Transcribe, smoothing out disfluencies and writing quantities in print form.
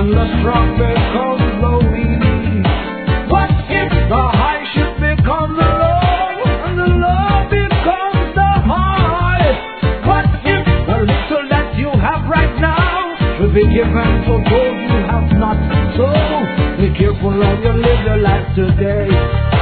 and the strong becomes the weak? What if the high should become the low, and the low becomes the high? What if the little that you have right now should be given to those you have not? So be careful how you live your life today.